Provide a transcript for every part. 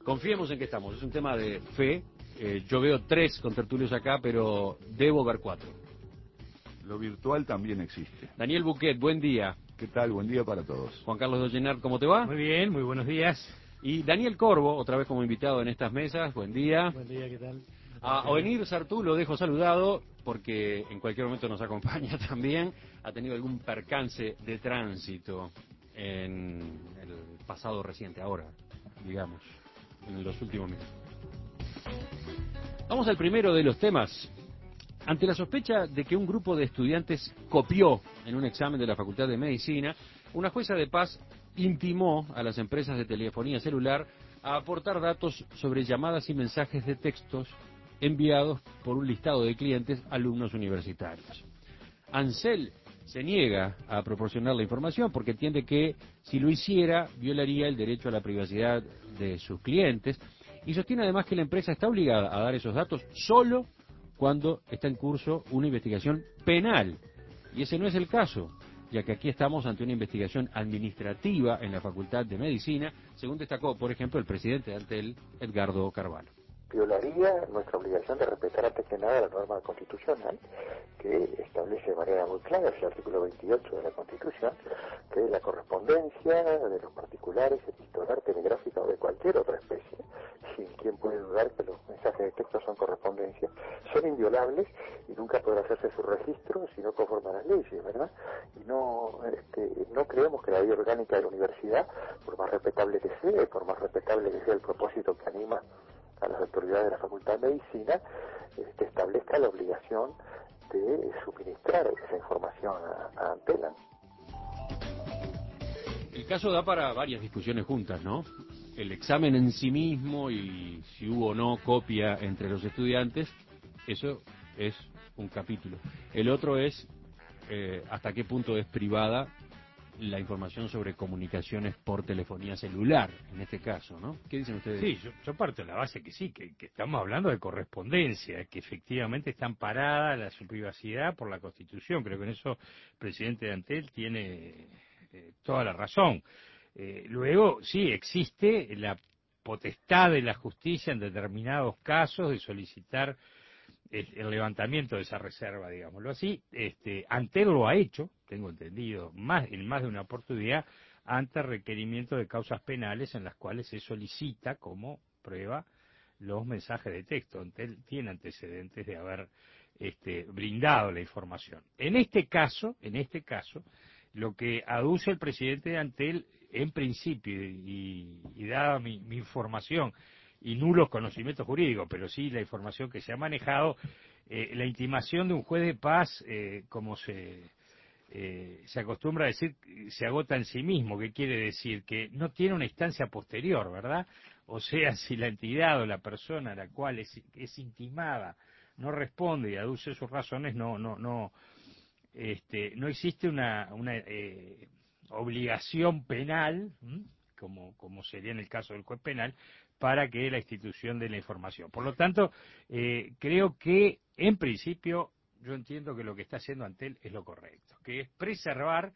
Confiemos en que estamos, es un tema de fe. Yo veo 3 contertulios acá, pero debo ver 4. Lo virtual también existe. Daniel Buquet, buen día. ¿Qué tal? Buen día para todos. Juan Carlos Dollenart, ¿cómo te va? Muy bien, muy buenos días. Y Daniel Corvo, otra vez como invitado en estas mesas, buen día. Buen día, ¿qué tal? A Ovenir Sartú lo dejo saludado porque en cualquier momento nos acompaña también. Ha tenido algún percance de tránsito en el pasado reciente, ahora, digamos, en los últimos meses. Vamos al primero de los temas. Ante la sospecha de que un grupo de estudiantes copió en un examen de la Facultad de Medicina, una jueza de paz intimó a las empresas de telefonía celular a aportar datos sobre llamadas y mensajes de textos enviados por un listado de clientes alumnos universitarios. Ansel se niega a proporcionar la información porque entiende que si lo hiciera violaría el derecho a la privacidad de sus clientes y sostiene además que la empresa está obligada a dar esos datos solo cuando está en curso una investigación penal. Y ese no es el caso, ya que aquí estamos ante una investigación administrativa en la Facultad de Medicina, según destacó, por ejemplo, el presidente de Antel, Edgardo Carvalho. Violaría nuestra obligación de respetar antes que nada la norma constitucional que establece de manera muy clara, es el artículo 28 de la Constitución, que la correspondencia de los particulares, epistolar, telegráfica o de cualquier otra especie, sin quien puede dudar que los mensajes de texto son correspondencia, son inviolables y nunca podrá hacerse su registro si no conforme a las leyes, ¿verdad? Y no creemos que la ley orgánica de la universidad, por más respetable que sea y por más respetable que sea el propósito que anima a las autoridades de la Facultad de Medicina, establezca la obligación de suministrar esa información a Antel. El caso da para varias discusiones juntas, ¿no? El examen en sí mismo y si hubo o no copia entre los estudiantes, eso es un capítulo. El otro es hasta qué punto es privada la información sobre comunicaciones por telefonía celular, en este caso, ¿no? ¿Qué dicen ustedes? Sí, yo parto de la base que sí, que estamos hablando de correspondencia, que efectivamente está amparada su privacidad por la Constitución. Creo que en eso el presidente de Antel tiene toda la razón. Luego, sí, existe la potestad de la justicia en determinados casos de solicitar el levantamiento de esa reserva, digámoslo así. Antel lo ha hecho, tengo entendido, en más de una oportunidad, ante requerimiento de causas penales en las cuales se solicita como prueba los mensajes de texto. Antel tiene antecedentes de haber brindado la información. En este caso, lo que aduce el presidente de Antel, en principio, y dada mi información, y nulos conocimientos jurídicos, pero sí la información que se ha manejado, la intimación de un juez de paz, como se acostumbra a decir, se agota en sí mismo. ¿Qué quiere decir? Que no tiene una instancia posterior, ¿verdad? O sea, si la entidad o la persona a la cual es intimada no responde y aduce sus razones, no existe una obligación penal, como sería en el caso del juez penal, para que la institución dé la información. Por lo tanto, creo que, en principio, yo entiendo que lo que está haciendo Antel es lo correcto, que es preservar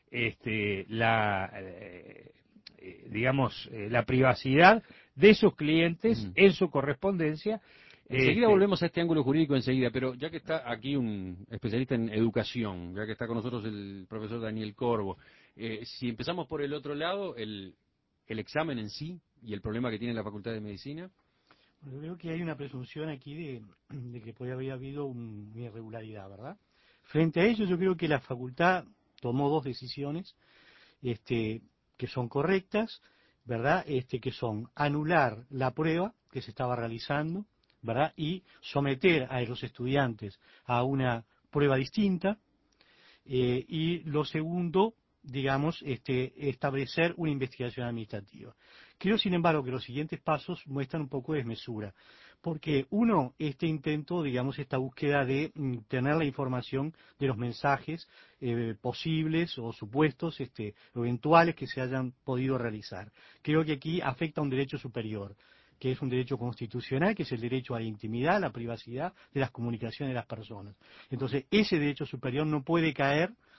la privacidad de sus clientes en su correspondencia. Enseguida volvemos a este ángulo jurídico enseguida, pero ya que está aquí un especialista en educación, ya que está con nosotros el profesor Daniel Corvo, si empezamos por el otro lado, el examen en sí y el problema que tiene la Facultad de Medicina. Yo creo que hay una presunción aquí de que puede haber habido una irregularidad, ¿verdad? Frente a ello, yo creo que la facultad tomó 2 decisiones que son correctas, ¿verdad? Que son anular la prueba que se estaba realizando, ¿verdad? Y someter a los estudiantes a una prueba distinta. Y lo segundo, digamos, establecer una investigación administrativa. Creo, sin embargo, que los siguientes pasos muestran un poco de desmesura, porque uno, intento, digamos, esta búsqueda de tener la información de los mensajes posibles o supuestos, eventuales que se hayan podido realizar. Creo que aquí afecta a un derecho superior, que es un derecho constitucional, que es el derecho a la intimidad, a la privacidad de las comunicaciones de las personas. Entonces, ese derecho superior no puede caer,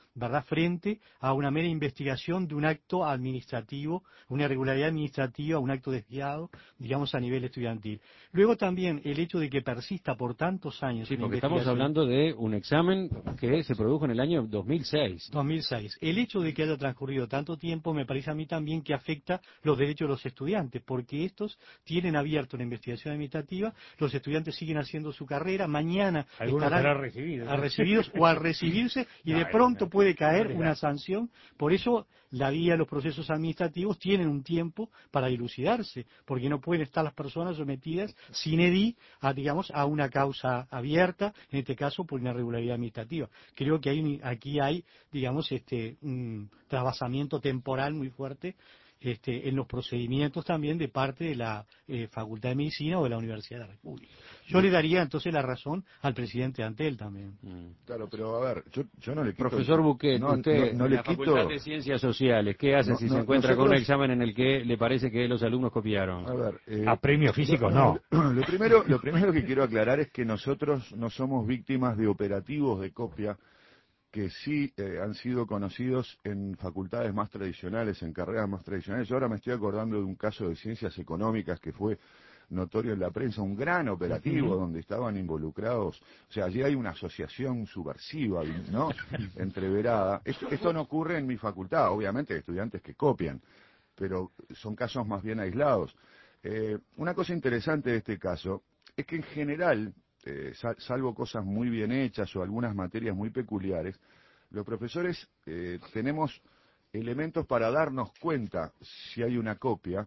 ¿verdad?, frente a una mera investigación de un acto administrativo, una irregularidad administrativa, un acto desviado, digamos, a nivel estudiantil. Luego también el hecho de que persista por tantos años Sí, una porque estamos investigación. hablando de un examen que se produjo en el año 2006. 2006. El hecho de que haya transcurrido tanto tiempo me parece a mí también que afecta los derechos de los estudiantes, porque estos tienen abierto una investigación administrativa, los estudiantes siguen haciendo su carrera, mañana Algunos estarán serán recibidos. recibidos o al recibirse y de pronto puede caer una sanción. Por eso la vía de los procesos administrativos tienen un tiempo para dilucidarse, porque no pueden estar las personas sometidas sin edí a, digamos, a una causa abierta, en este caso por una irregularidad administrativa. Creo que aquí hay, digamos, un trasvasamiento temporal muy fuerte en los procedimientos también de parte de la Facultad de Medicina o de la Universidad de la República. Yo le daría entonces la razón al presidente Antel también. Claro, pero a ver, yo no le quito... Profesor Buquet, usted no en le la quito... Facultad de Ciencias Sociales, ¿qué hace si se encuentra con un examen en el que le parece que los alumnos copiaron? A ver, a premios físicos no. Lo primero que quiero aclarar es que nosotros no somos víctimas de operativos de copia que sí han sido conocidos en facultades más tradicionales, en carreras más tradicionales. Yo ahora me estoy acordando de un caso de ciencias económicas que fue notorio en la prensa, un gran operativo donde estaban involucrados, o sea, allí hay una asociación subversiva, ¿no?, entreverada. Esto no ocurre en mi facultad, obviamente hay estudiantes que copian, pero son casos más bien aislados. Una cosa interesante de este caso es que en general, salvo cosas muy bien hechas o algunas materias muy peculiares, los profesores tenemos elementos para darnos cuenta si hay una copia.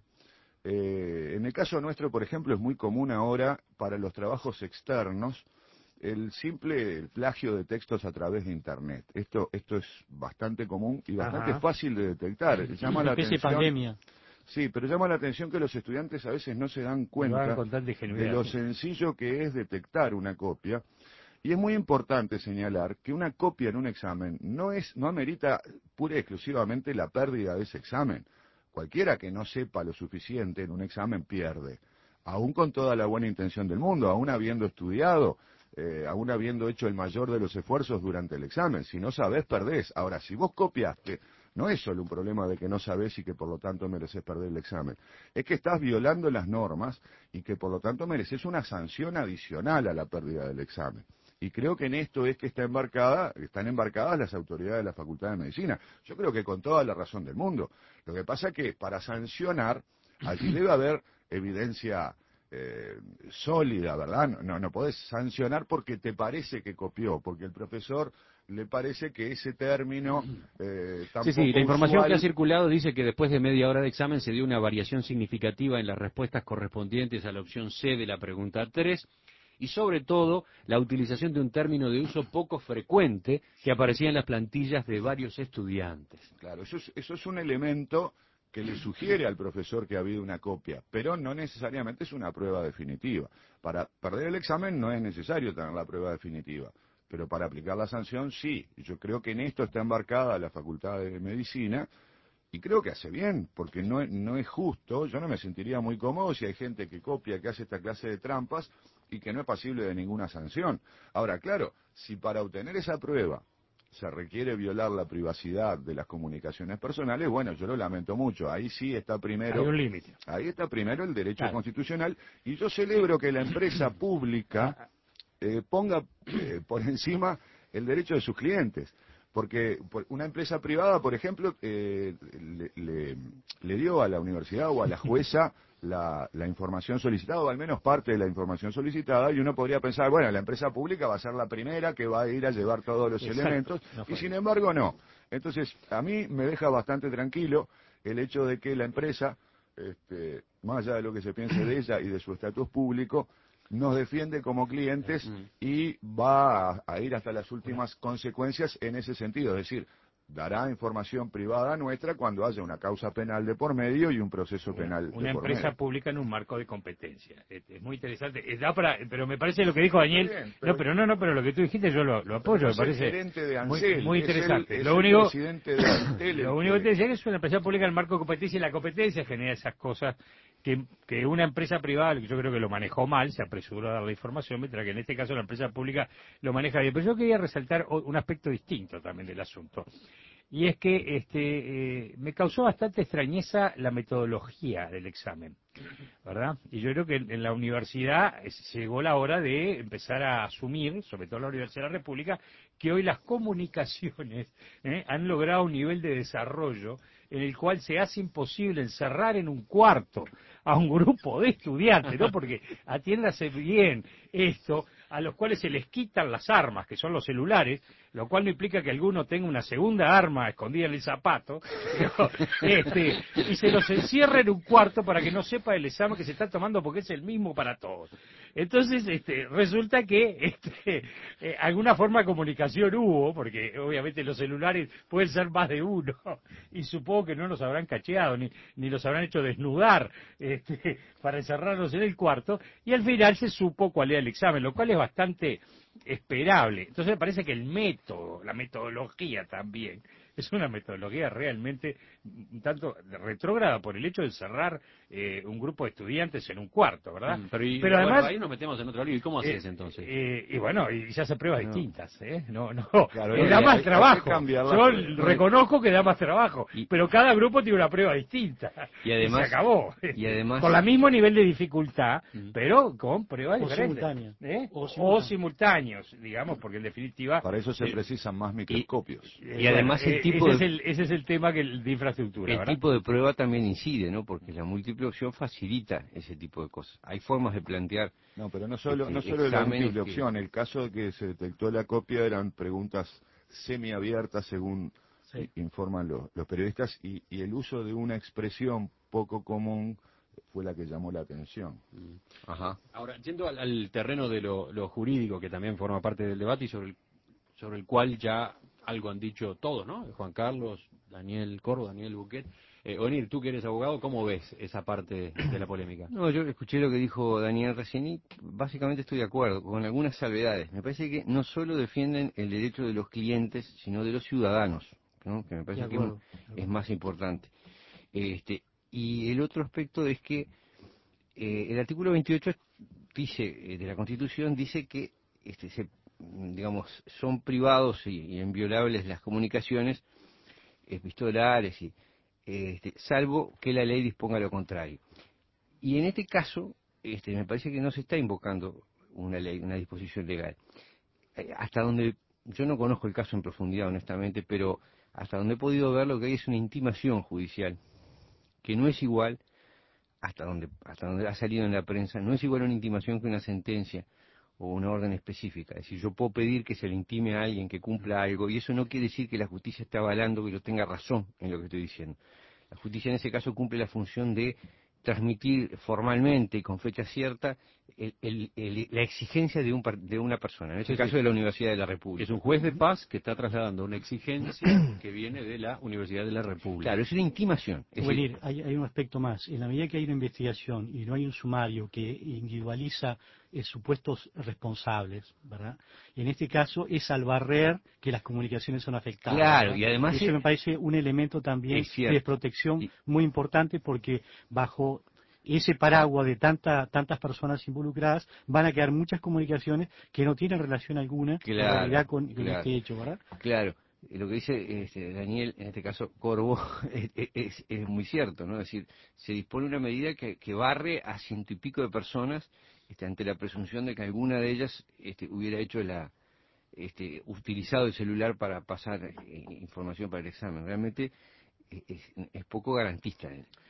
En el caso nuestro, por ejemplo, es muy común ahora para los trabajos externos el simple plagio de textos a través de Internet. Esto es bastante común y bastante fácil de detectar. Llama la atención. Pandemia. Sí, pero llama la atención que los estudiantes a veces no se dan cuenta de lo sencillo que es detectar una copia. Y es muy importante señalar que una copia en un examen no amerita pura y exclusivamente la pérdida de ese examen. Cualquiera que no sepa lo suficiente en un examen pierde, aún con toda la buena intención del mundo, aún habiendo estudiado, aún habiendo hecho el mayor de los esfuerzos durante el examen. Si no sabés, perdés. Ahora, si vos copiaste, no es solo un problema de que no sabés y que por lo tanto mereces perder el examen. Es que estás violando las normas y que por lo tanto mereces una sanción adicional a la pérdida del examen. Y creo que en esto es que están embarcadas las autoridades de la Facultad de Medicina. Yo creo que con toda la razón del mundo. Lo que pasa es que para sancionar, allí debe haber evidencia sólida, ¿verdad? No podés sancionar porque te parece que copió, porque el profesor le parece que ese término tampoco Sí, la información usual... que ha circulado dice que después de media hora de examen se dio una variación significativa en las respuestas correspondientes a la opción C de la pregunta 3, y sobre todo la utilización de un término de uso poco frecuente que aparecía en las plantillas de varios estudiantes. Claro, eso es un elemento que le sugiere al profesor que ha habido una copia, pero no necesariamente es una prueba definitiva. Para perder el examen no es necesario tener la prueba definitiva, pero para aplicar la sanción sí. Yo creo que en esto está embarcada la Facultad de Medicina y creo que hace bien, porque no es justo. Yo no me sentiría muy cómodo si hay gente que copia, que hace esta clase de trampas y que no es pasible de ninguna sanción. Ahora, claro, si para obtener esa prueba se requiere violar la privacidad de las comunicaciones personales, bueno, yo lo lamento mucho. Ahí sí está primero... Hay un límite. Ahí está primero el derecho constitucional, y yo celebro que la empresa pública ponga por encima el derecho de sus clientes. Porque una empresa privada, por ejemplo, le dio a la universidad o a la jueza la información solicitada, o al menos parte de la información solicitada, y uno podría pensar, bueno, la empresa pública va a ser la primera que va a ir a llevar todos los elementos, y sin embargo no. Entonces, a mí me deja bastante tranquilo el hecho de que la empresa, más allá de lo que se piense de ella y de su estatus público, nos defiende como clientes y va a ir hasta las últimas consecuencias en ese sentido. Es decir, dará información privada nuestra cuando haya una causa penal de por medio y un proceso penal de por medio. Una empresa pública en un marco de competencia. Es muy interesante. Pero me parece lo que dijo Daniel. Bien, pero, pero lo que tú dijiste yo lo apoyo. Me parece gerente de Ansel, muy interesante. Lo único que te decía es que es una empresa pública en el marco de competencia, y la competencia genera esas cosas que una empresa privada, yo creo que lo manejó mal, se apresuró a dar la información, mientras que en este caso la empresa pública lo maneja bien. Pero yo quería resaltar un aspecto distinto también del asunto. Y es que me causó bastante extrañeza la metodología del examen, ¿verdad? Y yo creo que en la universidad llegó la hora de empezar a asumir, sobre todo en la Universidad de la República, que hoy las comunicaciones han logrado un nivel de desarrollo en el cual se hace imposible encerrar en un cuarto a un grupo de estudiantes, ¿no? Porque atiéndase bien esto, a los cuales se les quitan las armas, que son los celulares, lo cual no implica que alguno tenga una segunda arma escondida en el zapato, y se los encierra en un cuarto para que no sepa el examen que se está tomando porque es el mismo para todos. Entonces, resulta que alguna forma de comunicación hubo, porque obviamente los celulares pueden ser más de uno, y supongo que no los habrán cacheado, ni los habrán hecho desnudar para encerrarlos en el cuarto, y al final se supo cuál era el examen, lo cual es bastante esperable. Entonces me parece que el método, la metodología también, es una metodología realmente un tanto retrógrada por el hecho de encerrar un grupo de estudiantes en un cuarto, ¿verdad? Pero además ahí nos metemos en otro lío. ¿Y cómo haces entonces? Y bueno, y se hacen pruebas distintas, No, claro, da más trabajo. Yo reconozco que da más trabajo, pero cada grupo tiene una prueba distinta. Y además, se acabó. Y además, con el mismo nivel de dificultad, pero con pruebas diferentes. Simultáneas. O simultáneos, digamos, porque en definitiva... Para eso se precisan más microscopios. Y además ese es el tema de infraestructura, ¿verdad? El tipo de prueba también incide, ¿no? Porque la múltiple opción facilita ese tipo de cosas. Hay formas de plantear... No, pero no solo la múltiple opción. El caso de que se detectó la copia eran preguntas semiabiertas, según informan los periodistas, y el uso de una expresión poco común fue la que llamó la atención. Ajá. Ahora, yendo al terreno de lo jurídico, que también forma parte del debate y sobre el cual ya algo han dicho todos, ¿no? Juan Carlos, Daniel Corvo, Daniel Buquet. Onir, tú que eres abogado, ¿cómo ves esa parte de la polémica? No, yo escuché lo que dijo Daniel recién y básicamente estoy de acuerdo, con algunas salvedades. Me parece que no solo defienden el derecho de los clientes, sino de los ciudadanos, ¿no? Que me parece que es más importante. Y el otro aspecto es que el artículo 28 dice, de la Constitución dice que digamos, son privados y inviolables las comunicaciones epistolares, salvo que la ley disponga lo contrario. Y en este caso, me parece que no se está invocando una ley, una disposición legal. Hasta donde, yo no conozco el caso en profundidad, honestamente, pero hasta donde he podido ver, lo que hay es una intimación judicial, que no es igual, hasta donde ha salido en la prensa, no es igual una intimación que una sentencia o una orden específica. Es decir, yo puedo pedir que se le intime a alguien que cumpla algo, y eso no quiere decir que la justicia esté avalando que yo tenga razón en lo que estoy diciendo. La justicia en ese caso cumple la función de transmitir formalmente y con fecha cierta la exigencia de una persona, en este caso de la Universidad de la República. Es un juez de paz que está trasladando una exigencia que viene de la Universidad de la República. Claro, es una intimación. Hay un aspecto más. En la medida que hay una investigación y no hay un sumario que individualiza supuestos responsables, ¿verdad? En este caso es al barrer que las comunicaciones son afectadas. Claro, ¿verdad? y además... Eso me parece un elemento también de protección muy importante, porque bajo ese paraguas de tantas personas involucradas van a quedar muchas comunicaciones que no tienen relación alguna en realidad con este hecho, ¿verdad? Claro. Lo que dice Daniel, en este caso Corvo, es muy cierto, ¿no? Es decir, se dispone una medida que barre a 100 y pico de personas ante la presunción de que alguna de ellas hubiera hecho utilizado el celular para pasar información para el examen. Realmente es poco garantista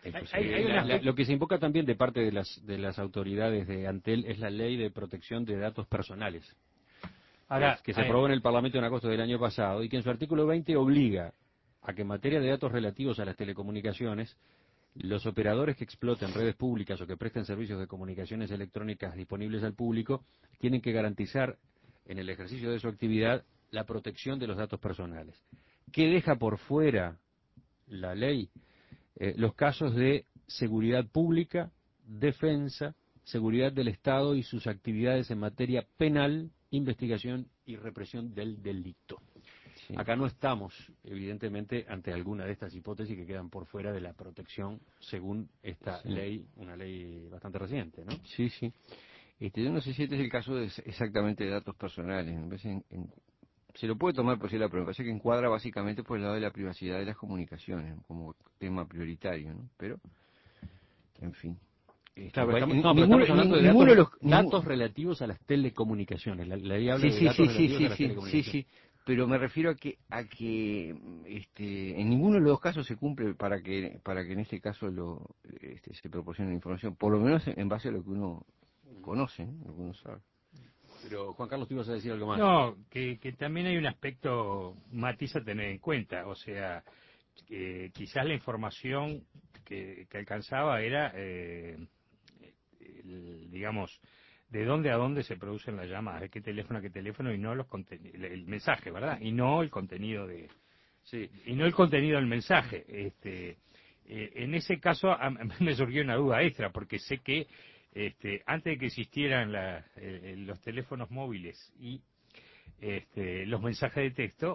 lo que se invoca también de parte de las autoridades de Antel es la Ley de Protección de Datos Personales. Ahora, que se aprobó en el Parlamento en agosto del año pasado y que en su artículo 20 obliga a que en materia de datos relativos a las telecomunicaciones, los operadores que exploten redes públicas o que presten servicios de comunicaciones electrónicas disponibles al público tienen que garantizar en el ejercicio de su actividad la protección de los datos personales. ¿Qué deja por fuera la ley? Los casos de seguridad pública, defensa, seguridad del Estado y sus actividades en materia penal, investigación y represión del delito. Sí. Acá no estamos, evidentemente, ante alguna de estas hipótesis que quedan por fuera de la protección según esta ley, una ley bastante reciente, ¿no? Sí, sí. Yo no sé si este es el caso exactamente de datos personales. Se lo puede tomar por sí la prueba, parece que encuadra básicamente por el lado de la privacidad de las comunicaciones como tema prioritario, ¿no? Pero, en fin. Claro, estamos hablando de datos relativos a las telecomunicaciones. La ley habla de datos relativos a las telecomunicaciones. Sí, pero me refiero a que en ninguno de los dos casos se cumple para que en este caso se proporcione la información, por lo menos en base a lo que uno conoce, lo que uno sabe. Pero Juan Carlos, ¿tú ibas a decir algo más? No, que también hay un aspecto matiz a tener en cuenta, o sea, quizás la información que alcanzaba era, digamos, de dónde a dónde se producen las llamadas, de qué teléfono a qué teléfono, y no el mensaje, ¿verdad? Y no el contenido y no el contenido del mensaje. En ese caso a mí me surgió una duda extra, porque sé que antes de que existieran los teléfonos móviles y los mensajes de texto,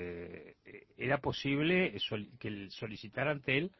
era posible que solicitar ante él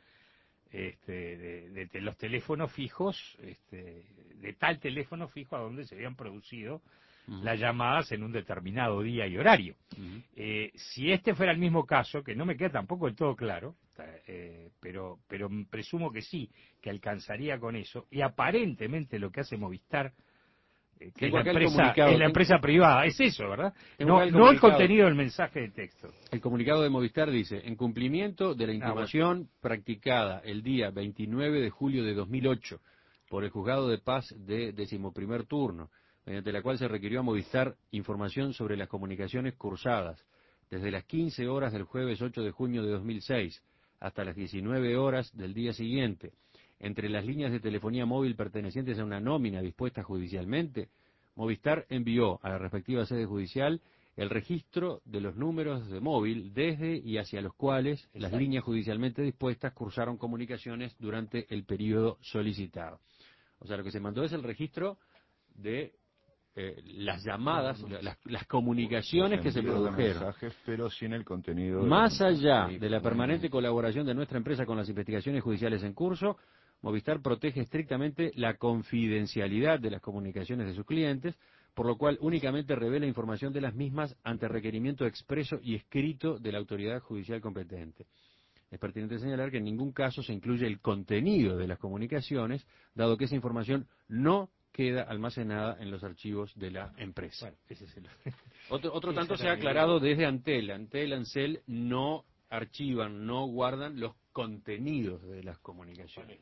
de los teléfonos fijos, de tal teléfono fijo a donde se habían producido las llamadas en un determinado día y horario. Si este fuera el mismo caso, que no me queda tampoco del todo claro, pero presumo que sí, que alcanzaría con eso, y aparentemente lo que hace Movistar, que es la empresa privada, es eso, ¿verdad? No el contenido del mensaje de texto. El comunicado de Movistar dice: en cumplimiento de la intimación practicada el día 29 de julio de 2008 por el Juzgado de Paz de 11º turno, mediante la cual se requirió a Movistar información sobre las comunicaciones cursadas desde las 15 horas del jueves 8 de junio de 2006 hasta las 19 horas del día siguiente, entre las líneas de telefonía móvil pertenecientes a una nómina dispuesta judicialmente, Movistar envió a la respectiva sede judicial el registro de los números de móvil desde y hacia los cuales las líneas judicialmente dispuestas cursaron comunicaciones durante el periodo solicitado. O sea, lo que se mandó es el registro de las llamadas, las comunicaciones que se produjeron. Mensajes, pero sin el contenido. Más allá de la permanente colaboración de nuestra empresa con las investigaciones judiciales en curso, Movistar protege estrictamente la confidencialidad de las comunicaciones de sus clientes, por lo cual únicamente revela información de las mismas ante requerimiento expreso y escrito de la autoridad judicial competente. Es pertinente señalar que en ningún caso se incluye el contenido de las comunicaciones, dado que esa información no queda almacenada en los archivos de la empresa. Bueno, ese es otro tanto se ha aclarado desde Antel. Antel, Ancel no archivan, no guardan los contenidos de las comunicaciones.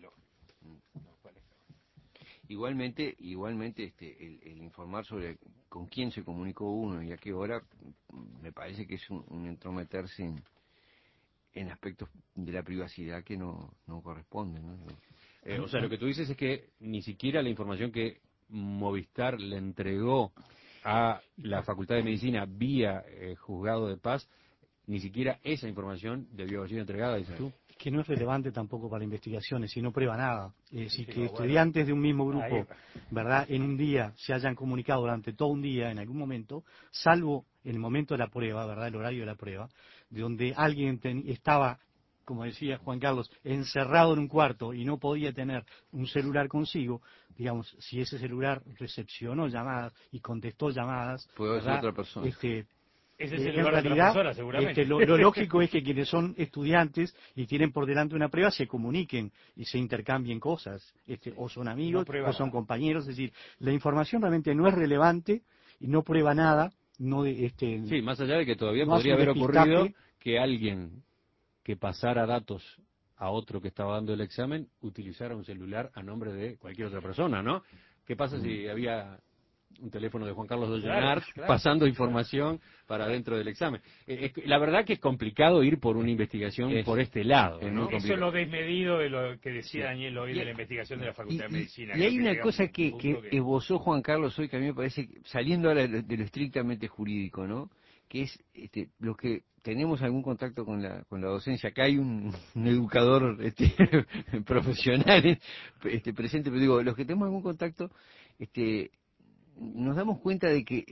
Igualmente el informar sobre con quién se comunicó uno y a qué hora, me parece que es un entrometerse en aspectos de la privacidad que no corresponden, ¿no? O sea, lo que tú dices es que ni siquiera la información que Movistar le entregó a la Facultad de Medicina vía Juzgado de Paz, ni siquiera esa información debió haber sido entregada, dices tú. Es que no es relevante tampoco para investigaciones, si no prueba nada. Es decir, que estudiantes de un mismo grupo, ¿verdad?, en un día se hayan comunicado durante todo un día en algún momento, salvo en el momento de la prueba, ¿verdad?, el horario de la prueba, de donde alguien estaba, como decía Juan Carlos, encerrado en un cuarto y no podía tener un celular consigo, digamos, si ese celular recepcionó llamadas y contestó llamadas, puede ser otra persona. Ese es el lugar de otra persona, seguramente. Lo lógico es que quienes son estudiantes y tienen por delante una prueba se comuniquen y se intercambien cosas, o son amigos, o son compañeros, es decir, la información realmente no es relevante y no prueba nada. Sí, más allá de que todavía podría haber ocurrido que alguien que pasara datos a otro que estaba dando el examen utilizara un celular a nombre de cualquier otra persona, ¿no? ¿Qué pasa si había un teléfono de Juan Carlos Dollenart pasando información para dentro del examen? La verdad que es complicado ir por una investigación por este lado, ¿no? Eso es lo desmedido de lo que decía Daniel hoy de la investigación de la Facultad de Medicina. Y hay una cosa que esbozó Juan Carlos hoy que a mí me parece, saliendo ahora de lo estrictamente jurídico, ¿no?, que es los que tenemos algún contacto con la docencia. Acá hay un educador profesional presente, pero digo, los que tenemos algún contacto, nos damos cuenta de que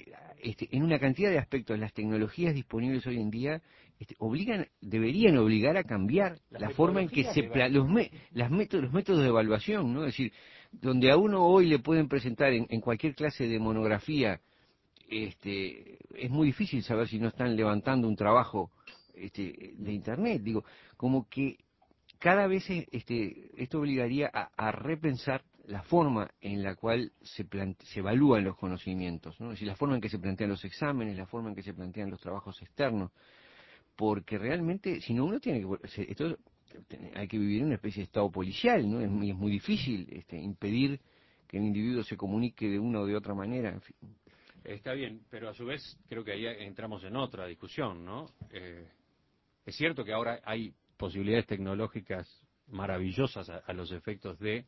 en una cantidad de aspectos, las tecnologías disponibles hoy en día deberían obligar a cambiar la forma en que los métodos de evaluación, ¿no? Es decir, donde a uno hoy le pueden presentar en cualquier clase de monografía, es muy difícil saber si no están levantando un trabajo de internet. Digo, como que cada vez esto obligaría a repensar la forma en la cual se evalúan los conocimientos, ¿no? Es decir, la forma en que se plantean los exámenes, la forma en que se plantean los trabajos externos, porque realmente, si no, uno tiene que... hay que vivir en una especie de estado policial, ¿no? Es muy difícil impedir que el individuo se comunique de una o de otra manera, en fin. Está bien, pero a su vez creo que ahí entramos en otra discusión, ¿no? Es cierto que ahora hay posibilidades tecnológicas maravillosas a los efectos de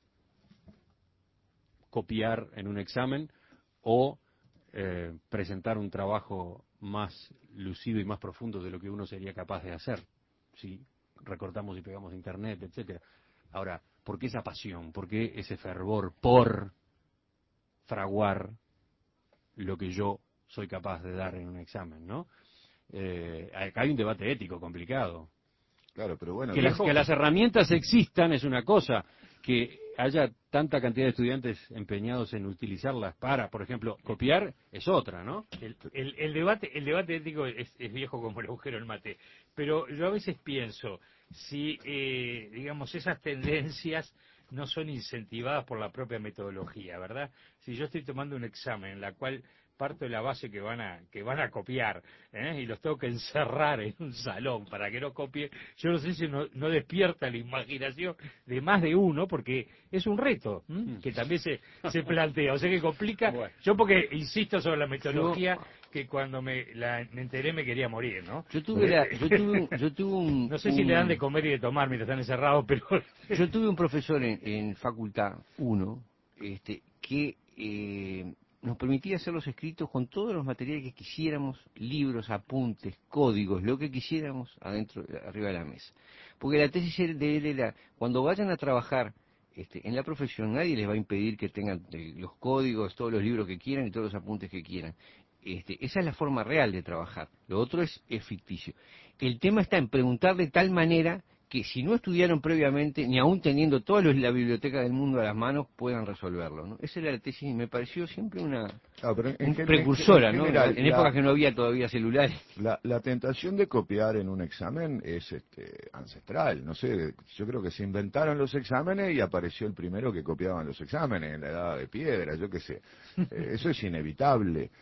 copiar en un examen o presentar un trabajo más lucido y más profundo de lo que uno sería capaz de hacer si recortamos y pegamos internet, etcétera. Ahora, ¿por qué esa pasión? ¿Por qué ese fervor por fraguar lo que yo soy capaz de dar en un examen, ¿no? Acá hay un debate ético complicado. Claro, pero bueno, que las herramientas existan es una cosa, que haya tanta cantidad de estudiantes empeñados en utilizarlas para, por ejemplo, copiar, es otra, ¿no? El debate ético es viejo como el agujero del mate, pero yo a veces pienso, si, digamos, esas tendencias no son incentivadas por la propia metodología, ¿verdad? Si yo estoy tomando un examen en la cual parto de la base que van a copiar, y los tengo que encerrar en un salón para que no copien, yo no sé si no despierta la imaginación de más de uno, porque es un reto que también se plantea, o sea que complica. Bueno. Yo porque insisto sobre la metodología, que cuando me enteré me quería morir, ¿no? Yo tuve un no sé si le dan de comer y de tomar mientras están encerrados, pero yo tuve un profesor en Facultad 1, que nos permitía hacer los escritos con todos los materiales que quisiéramos, libros, apuntes, códigos, lo que quisiéramos arriba de la mesa. Porque la tesis de él era, cuando vayan a trabajar en la profesión, nadie les va a impedir que tengan los códigos, todos los libros que quieran y todos los apuntes que quieran. Esa es la forma real de trabajar. Lo otro es ficticio. El tema está en preguntar de tal manera que si no estudiaron previamente, ni aún teniendo toda la biblioteca del mundo a las manos, puedan resolverlo, ¿no? Esa era la tesis y me pareció siempre una precursora, ¿no? En épocas que no había todavía celulares. La tentación de copiar en un examen es ancestral, no sé, yo creo que se inventaron los exámenes y apareció el primero que copiaban los exámenes en la edad de piedra, yo qué sé. Eso es inevitable.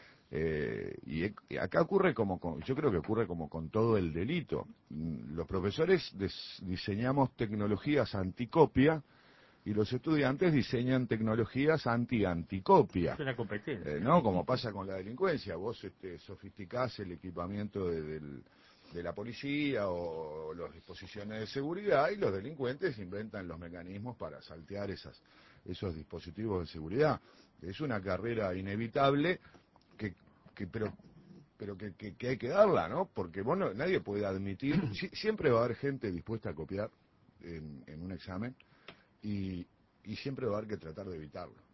Y acá ocurre yo creo que ocurre como con todo el delito. Los profesores diseñamos tecnologías anticopia y los estudiantes diseñan tecnologías anticopia. Es una competencia. ¿No? Como pasa con la delincuencia, vos sofisticás el equipamiento de la policía o las disposiciones de seguridad y los delincuentes inventan los mecanismos para saltear esos dispositivos de seguridad. Es una carrera inevitable pero que hay que darla, ¿no? Porque nadie puede admitir, siempre va a haber gente dispuesta a copiar en un examen y siempre va a haber que tratar de evitarlo.